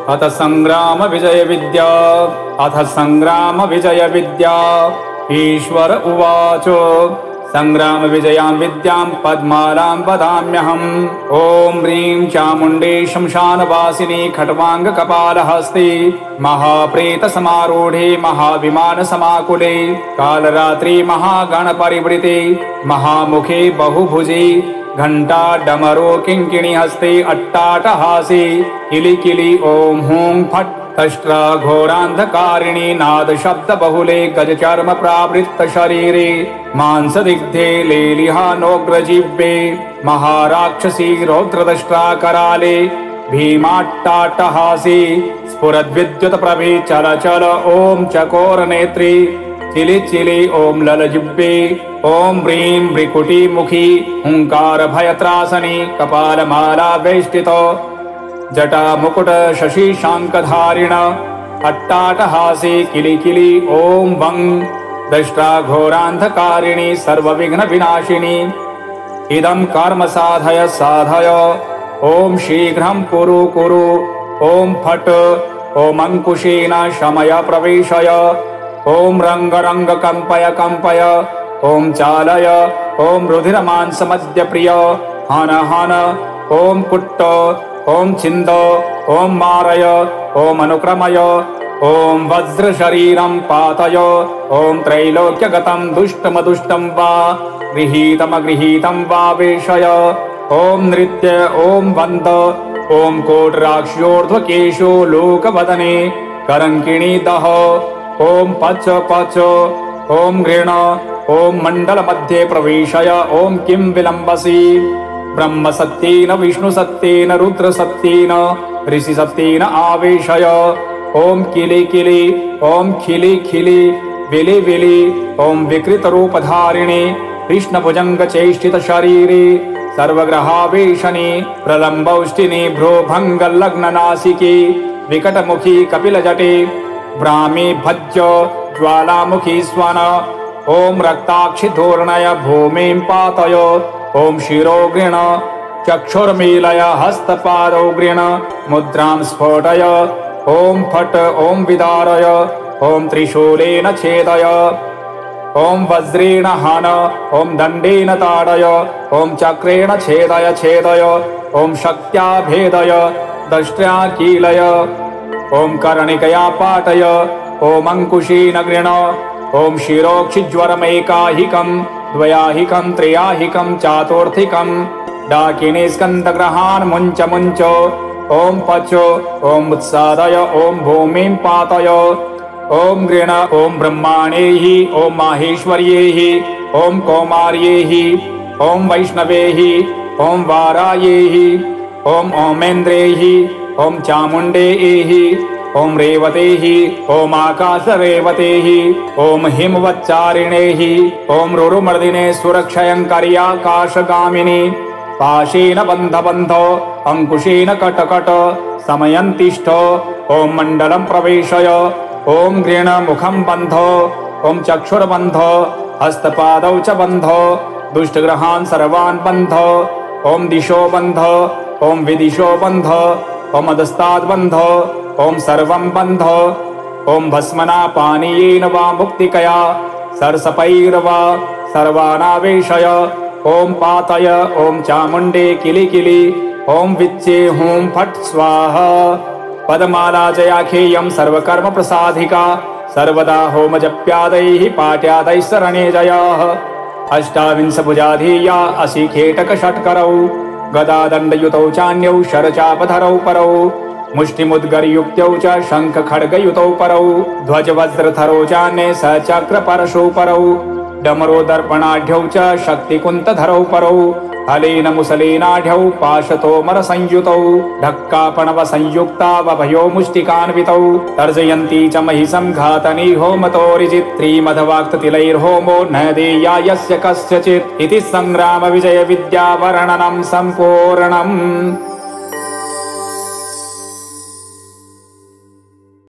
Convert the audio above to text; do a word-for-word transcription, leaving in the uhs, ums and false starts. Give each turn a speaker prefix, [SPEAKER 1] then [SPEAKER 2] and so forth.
[SPEAKER 1] अथ संग्राम विजय विद्या अथ संग्राम विजय विद्या। ईश्वर उवाच संग्राम विजयां विद्यां पद्मालां वदाम्यहम्। ॐ ह्रीं चामुण्डे श्मशानवासिनी खट्वांग कपालहस्ते महाप्रेत समारूढे महाविमान समाकुले कालरात्रि महागणपरिवृते महामुखे बहुभुजे घंटा डमरो किंकिणी हस्ते अट्टाटहासे किलि किलि ओम हूं फट् तष्ट्रा घोरांधकारिणी नाद शब्द बहुले गज चर्म प्रावृत्त शरीरे मांसदिग्धे लेलिहानोग्रजिह्वे महाराक्षसी रौद्रदष्ट्रा कराले भीमाट्टाटहासे स्फुरद्विद्युत प्रभे चल चल ओम चकोर नेत्री चिलि चिलि ओम ललजिह्वे ओम ह्रीं भ्रिकुटी मुखी हुंकार भयत्रासनी कपालमाला वेष्टित जटा मुकुट शशि शांकधारिण अट्टाटहासे किलि किलि ओम वं दष्ट्रा घोरांधकारिणी सर्वविघ्न विनाशिनी इदं कर्म साधय साधय ओम शीघ्रं कुरु कुरु ओम फट् ओम अंकुशेन शमय प्रवेशय ओम रंग रंग कंपय कंपय ओम चालय ओम रुधिरमांस मध्य प्रिय हन हन ओम कुट्ट ओम छिंद ओम मारय ओम अनुक्रमय ओम वज्र शरीरं पातय ओम त्रैलोक्यगतं दुष्टमदुष्टं वा गृहीतमगृहीतं वा वेशय ओम नृत्य ओम वन्द ओम कोटराक्ष्योर्ध्वकेशो लोकवदने करंकिणी दह ओम पच पच ओम घृण ओम मंडल मध्ये प्रवेशय ओम किं विलंबसी ब्रह्म सत्येन विष्णु सत्येन रुद्र सत्येन ऋषि सत्येन आवेशय ओम किलि किलि ओम खिलि खिलि विलि विलि ओम विकृत रूपधारिणे कृष्ण भुजंग चेष्टित शरीरे सर्वग्रहावेशने प्रलंबौष्टिने भ्रूभंग लग्न नासिके विकटमुखी कपिल जटे ब्राह्मी भज्य ज्वालामुखी स्वन ओम रक्ताक्षि धूर्णय भूमिं पातय ओम शिरो गृण चक्षुर्मीलय हस्तपादौ गृण मुद्रां स्फोटय ओम फट् ओम विदारय ओम त्रिशूलेन छेदय ओम वज्रेण हन ओम दंडेन ताडय ओम चक्रेण छेदय छेदय ओम शक्त्या भेदय दष्ट्र्या कीलय ओम कर्णिकया पाटय ओम अंकुशेन गृण ओम शिरोक्षिज्वरमेकाहिकं द्वयाहिकं त्रयाहिकं चातुर्थिकं डाकिनी स्कन्दग्रहान् मुञ्च मुञ्च ओम पच ओम उत्सादय ओम भूमिं पातय ओम गृण ओम ब्रह्माणेहि ओम माहेश्वर्येहि ओम कौमार्येहि ओम वैष्णवेहि ओम वारायेहि ओम ओमेन्द्रेहि ओम चामुण्डेहि ओम रेवतेहि ओम आकाशरेवतेहि ओम हिमवच्चारिणेहि ओम रुरुमर्दिने सुरक्षयङ्कर्याकाशगामिनि पाशेन बन्ध बन्ध अंकुशेन कट कट समयन्तिष्ठ ओम मण्डलं प्रवेशय ओम गृण मुखं बन्ध ओम चक्षुर्बन्ध हस्तपादौ च बन्ध दुष्टग्रहान् सर्वान् बन्ध ओम दिशो बन्ध ओम विदिशो बन्ध ओम अधस्ताद् बन्ध ओम सर्वं बन्ध ओम भस्मना पानीयेन वा मुक्तिकया सरसपैर्वा सर्वानावेशय ओम पातय ओम चामुण्डे किलि किलि ओम विच्चे हूं फट् स्वाहा पदमाला जयाखेयं सर्वकर्म प्रसाधिका सर्वदा होम जप्यादैः पाट्यादैः सरणे जयाः अष्टाविंश भुजाधीया अशिखेटक षट्करौ गदादण्डयुतौ चान्यौ शरचापधरौ परौ मुष्टिमुद्गरयुक्तौ च शङ्ख खड्गयुतौ परौ ध्वजवज्रधरौ चान्ये सचक्र परशौ परौ डमरो दर्पणाढ्यौ च शक्तिकुन्तधरौ परौ हलेन मुसलेनाढ्यौ पाशतोमर संयुतौ ढक्कापणव संयुक्तावभयो मुष्टिकान्वितौ तर्जयन्ती च महिषं घातनी होमतोरिजित्रीमधवाक्ततिलैर्होमो न देया यस्य कस्यचित् इति संग्राम विजय विद्या वर्णनं सम्पूर्णम्।